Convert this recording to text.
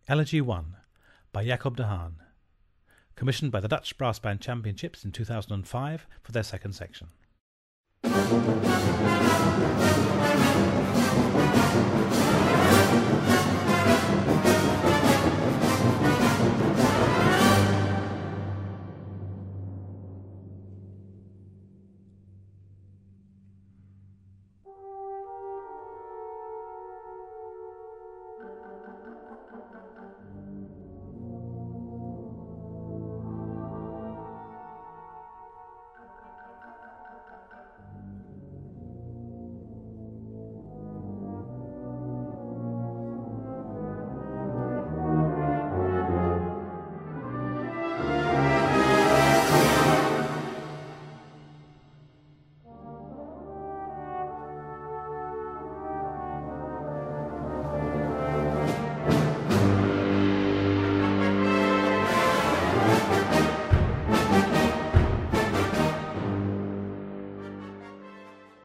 Elegy 1 by Jacob de Haan, commissioned by the Dutch Brass Band Championships in 2005 for their second section.